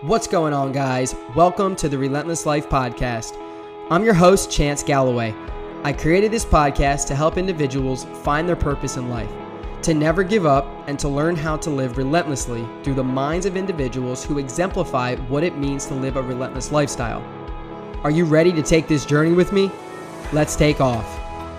What's going on, guys? Welcome to the Relentless Life Podcast. I'm your host, Chance Galloway. I created this podcast to help individuals find their purpose in life, to never give up, and to learn how to live relentlessly through the minds of individuals who exemplify what it means to live a relentless lifestyle. Are you ready to take this journey with me? Let's take off.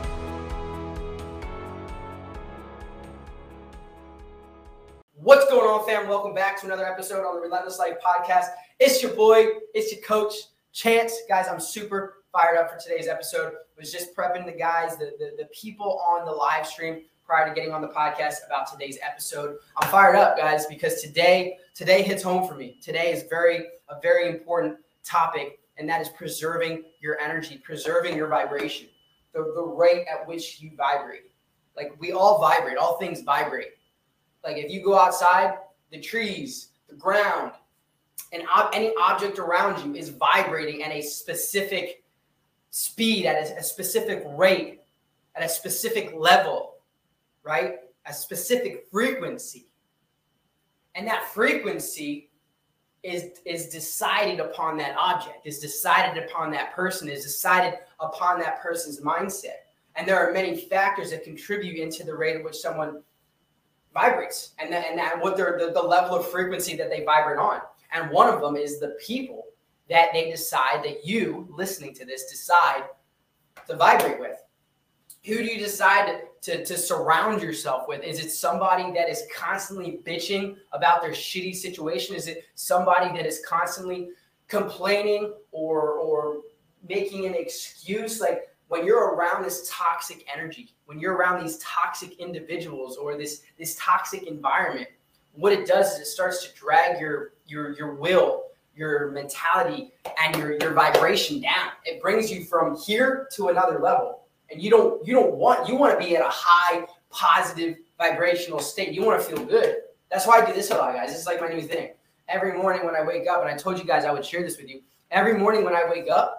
What's going on, fam? Welcome back to another episode on the Relentless Life Podcast. It's your boy, it's your coach, Chance. Guys, I'm super fired up for today's episode. I was just prepping the guys, the people on the live stream prior to getting on the podcast about today's episode. I'm fired up, guys, because today hits home for me. Today is a very important topic, and that is preserving your energy, preserving your vibration, the rate at which you vibrate. Like, we all vibrate, all things vibrate. Like, if you go outside, the trees, the ground, and any object around you is vibrating at a specific speed, at a specific rate, at a specific level, right? A specific frequency. And that frequency is decided upon that object, is decided upon that person, is decided upon that person's mindset. And there are many factors that contribute into the rate at which someone vibrates and what the level of frequency that they vibrate on. And one of them is the people that they decide, that you listening to this decide to vibrate with. Who do you decide to surround yourself with? Is it somebody that is constantly bitching about their shitty situation? Is it somebody that is constantly complaining or making an excuse? Like, when you're around this toxic energy, when you're around these toxic individuals or this toxic environment, what it does is it starts to drag your will, your mentality, and your vibration down. It brings you from here to another level. And you want to be at a high, positive, vibrational state. You want to feel good. That's why I do this a lot, guys. This is like my new thing. Every morning when I wake up, and I told you guys I would share this with you. Every morning when I wake up,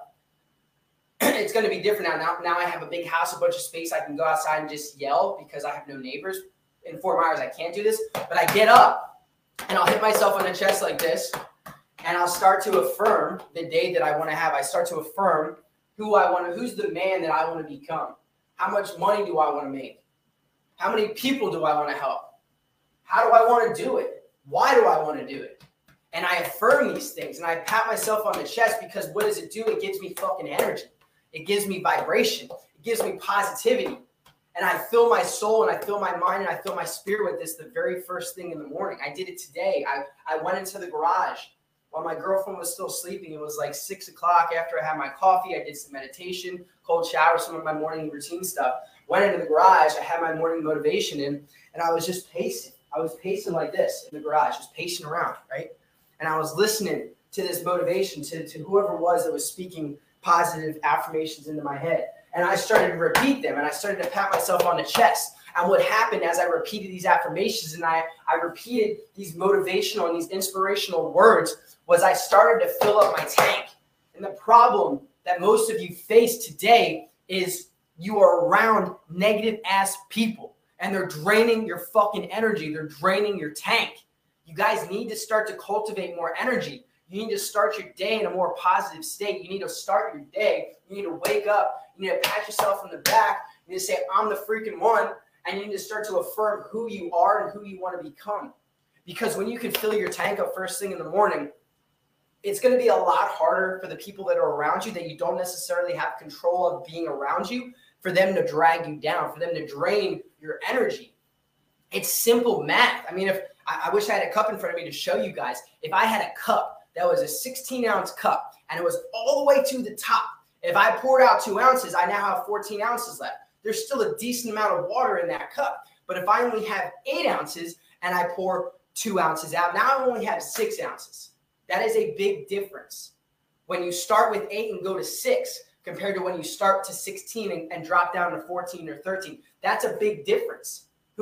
it's going to be different now. Now I have a big house, a bunch of space. I can go outside and just yell because I have no neighbors. In Fort Myers, I can't do this. But I get up, and I'll hit myself on the chest like this, and I'll start to affirm the day that I want to have. I start to affirm who's the man that I want to become. How much money do I want to make? How many people do I want to help? How do I want to do it? Why do I want to do it? And I affirm these things, and I pat myself on the chest, because what does it do? It gives me fucking energy. It gives me vibration. It gives me positivity. And I fill my soul, and I fill my mind, and I fill my spirit with this the very first thing in the morning. I did it today. I went into the garage while my girlfriend was still sleeping. It was like 6 o'clock after I had my coffee. I did some meditation, cold shower, some of my morning routine stuff. Went into the garage. I had my morning motivation in, and I was just pacing. I was pacing like this in the garage, just pacing around, right? And I was listening to this motivation, to whoever it was that was speaking positive affirmations into my head. And I started to repeat them, and I started to pat myself on the chest. And what happened as I repeated these affirmations and I repeated these motivational and these inspirational words was I started to fill up my tank. And the problem that most of you face today is you are around negative ass people, and they're draining your fucking energy. They're draining your tank. You guys need to start to cultivate more energy. You need to start your day in a more positive state. You need to start your day. You need to wake up. You need to pat yourself on the back. You need to say, I'm the freaking one. And you need to start to affirm who you are and who you want to become. Because when you can fill your tank up first thing in the morning, it's going to be a lot harder for the people that are around you that you don't necessarily have control of being around you, for them to drag you down, for them to drain your energy. It's simple math. I mean, I wish I had a cup in front of me to show you guys. If I had a cup that was a 16-ounce cup, and it was all the way to the top, if I poured out 2 ounces, I now have 14 ounces left. There's still a decent amount of water in that cup. But if I only have 8 ounces and I pour 2 ounces out, now I only have 6 ounces. That is a big difference. When you start with 8 and go to 6, compared to when you start to 16 and drop down to 14 or 13, that's a big difference.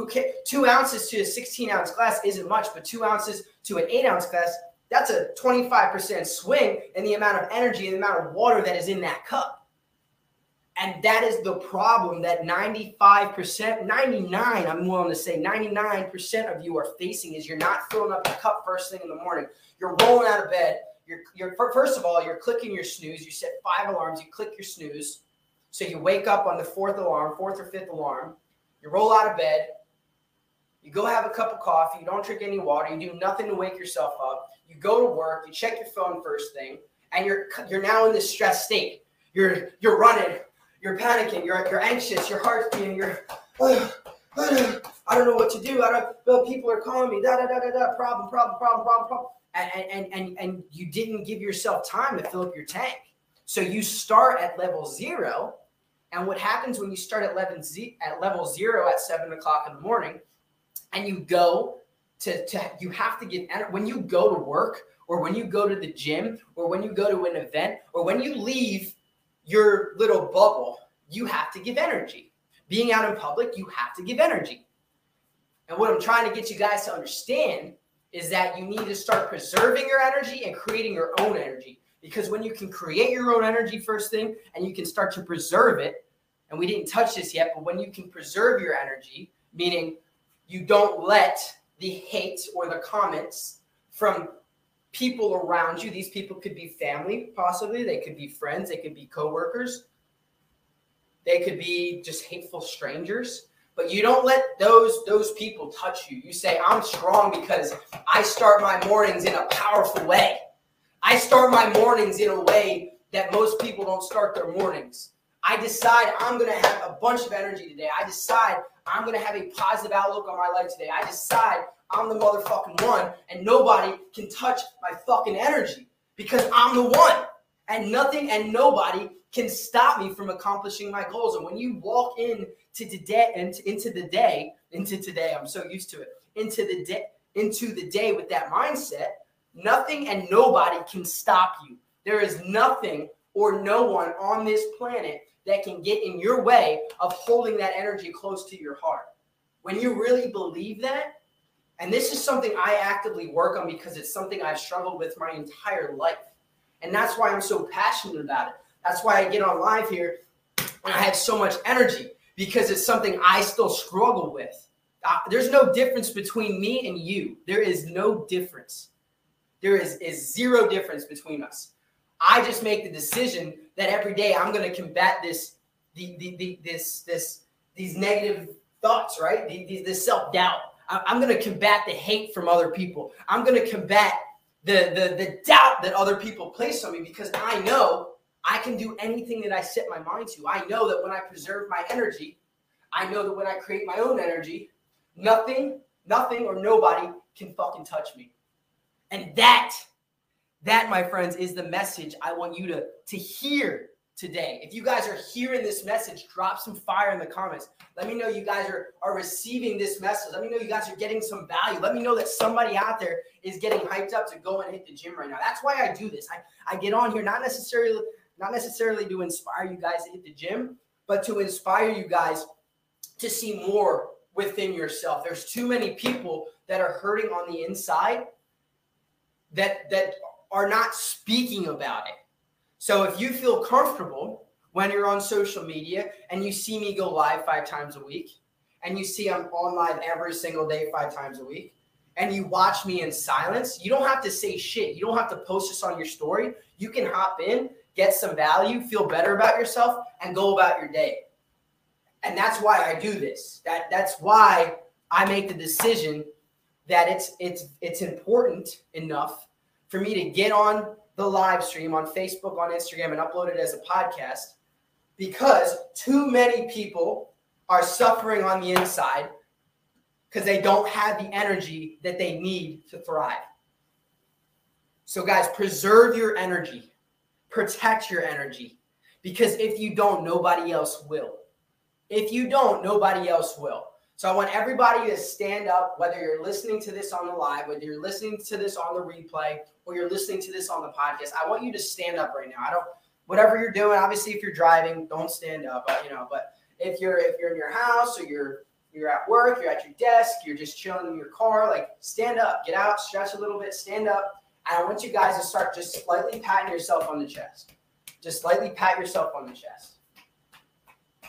2 ounces to a 16-ounce glass isn't much, but 2 ounces to an 8-ounce glass, that's a 25% swing in the amount of energy and the amount of water that is in that cup. And that is the problem that 95%, 99, I'm willing to say 99% of you are facing is you're not filling up your cup first thing in the morning. You're rolling out of bed. You're first of all, you're clicking your snooze. You set 5 alarms. You click your snooze. So you wake up on the 4th or 5th alarm. You roll out of bed. You go have a cup of coffee. You don't drink any water. You do nothing to wake yourself up. You go to work. You check your phone first thing. And you're now in this stress state. You're running. You're panicking. You're anxious. Your heart's beating. I don't know what to do. People are calling me. Problem. And you didn't give yourself time to fill up your tank. So you start at level 0. And what happens when you start at level 0 at 7 o'clock in the morning, and you go you have to get energy. When you go to work, or when you go to the gym, or when you go to an event, or when you leave your little bubble, you have to give energy. Being out in public, you have to give energy. And what I'm trying to get you guys to understand is that you need to start preserving your energy and creating your own energy. Because when you can create your own energy first thing, and you can start to preserve it, and we didn't touch this yet, but when you can preserve your energy, meaning you don't let the hate or the comments from people around you, these people could be family, possibly, they could be friends, they could be coworkers, they could be just hateful strangers, but you don't let those people touch you. You say, I'm strong because I start my mornings in a powerful way. I start my mornings in a way that most people don't start their mornings. I decide I'm going to have a bunch of energy today. I decide I'm going to have a positive outlook on my life today. I decide I'm the motherfucking one, and nobody can touch my fucking energy because I'm the one, and nothing and nobody can stop me from accomplishing my goals. And when you walk into the day with that mindset, nothing and nobody can stop you. There is nothing or no one on this planet that can get in your way of holding that energy close to your heart. When you really believe that, and this is something I actively work on because it's something I've struggled with my entire life. And that's why I'm so passionate about it. That's why I get on live here and I have so much energy, because it's something I still struggle with. There's no difference between me and you. There is no difference. There is zero difference between us. I just make the decision that every day I'm going to combat these negative thoughts, right? This self-doubt. I'm going to combat the hate from other people. I'm going to combat the doubt that other people place on me, because I know I can do anything that I set my mind to. I know that when I preserve my energy, I know that when I create my own energy, nothing or nobody can fucking touch me. And that, my friends, is the message I want you to hear today. If you guys are hearing this message, drop some fire in the comments. Let me know you guys are receiving this message. Let me know you guys are getting some value. Let me know that somebody out there is getting hyped up to go and hit the gym right now. That's why I do this. I get on here not necessarily to inspire you guys to hit the gym, but to inspire you guys to see more within yourself. There's too many people that are hurting on the inside that are not speaking about it. So if you feel comfortable when you're on social media and you see me go live 5 times a week, and you see I'm on live every single day 5 times a week, and you watch me in silence, you don't have to say shit. You don't have to post this on your story. You can hop in, get some value, feel better about yourself, and go about your day. And that's why I do this. That's why I make the decision that it's important enough for me to get on the live stream on Facebook, on Instagram, and upload it as a podcast, because too many people are suffering on the inside because they don't have the energy that they need to thrive. So guys, preserve your energy, protect your energy, because if you don't, nobody else will. If you don't, nobody else will. So I want everybody to stand up, whether you're listening to this on the live, whether you're listening to this on the replay, or you're listening to this on the podcast. I want you to stand up right now. Whatever you're doing, obviously if you're driving, don't stand up, but if you're in your house, or you're at work, you're at your desk, you're just chilling in your car, like stand up, get out, stretch a little bit, stand up. And I want you guys to start just slightly patting yourself on the chest. Just slightly pat yourself on the chest.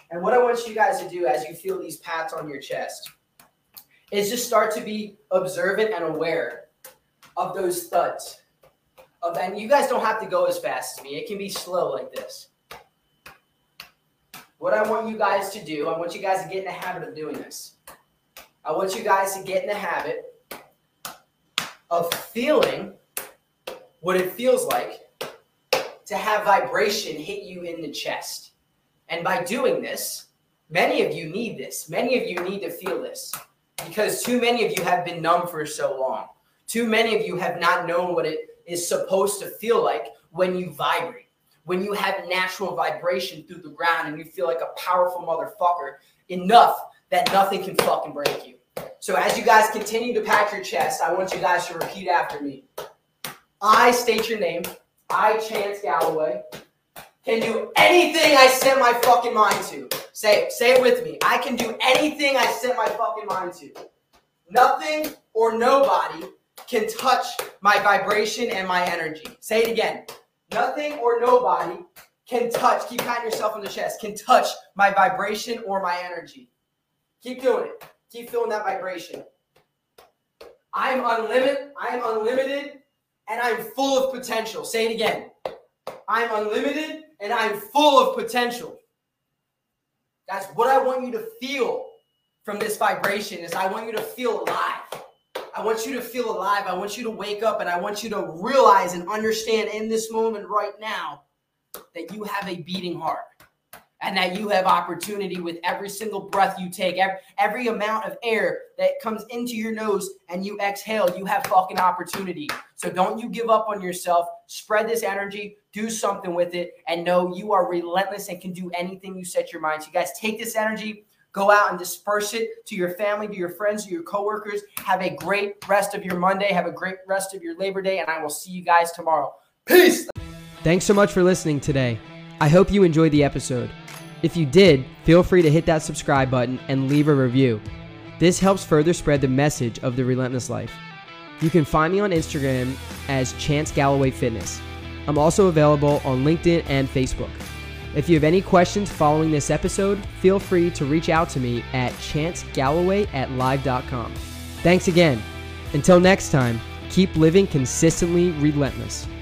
And what I want you guys to do as you feel these pats on your chest is just start to be observant and aware of those thuds. And you guys don't have to go as fast as me. It can be slow like this. What I want you guys to do, I want you guys to get in the habit of doing this. I want you guys to get in the habit of feeling what it feels like to have vibration hit you in the chest. And by doing this, many of you need this. Many of you need to feel this because too many of you have been numb for so long. Too many of you have not known what it is supposed to feel like when you vibrate, when you have natural vibration through the ground and you feel like a powerful motherfucker enough that nothing can fucking break you. So as you guys continue to pat your chest, I want you guys to repeat after me. I state your name. I, Chance Galloway, can do anything I set my fucking mind to. Say it with me. I can do anything I set my fucking mind to. Nothing or nobody can touch my vibration and my energy. Say it again. Nothing or nobody can touch, keep patting yourself on the chest, can touch my vibration or my energy. Keep doing it. Keep feeling that vibration. I am unlimited, and I'm full of potential. Say it again. I'm unlimited, and I'm full of potential. That's what I want you to feel from this vibration is I want you to feel alive. I want you to feel alive. I want you to wake up, and I want you to realize and understand in this moment right now that you have a beating heart. And that you have opportunity with every single breath you take, every amount of air that comes into your nose and you exhale, you have fucking opportunity. So don't you give up on yourself. Spread this energy, do something with it, and know you are relentless and can do anything you set your mind to. You guys take this energy, go out and disperse it to your family, to your friends, to your coworkers. Have a great rest of your Monday. Have a great rest of your Labor Day, and I will see you guys tomorrow. Peace! Thanks so much for listening today. I hope you enjoyed the episode. If you did, feel free to hit that subscribe button and leave a review. This helps further spread the message of the Relentless Life. You can find me on Instagram as Chance Galloway Fitness. I'm also available on LinkedIn and Facebook. If you have any questions following this episode, feel free to reach out to me at chancegalloway@live.com. Thanks again. Until next time, keep living consistently relentless.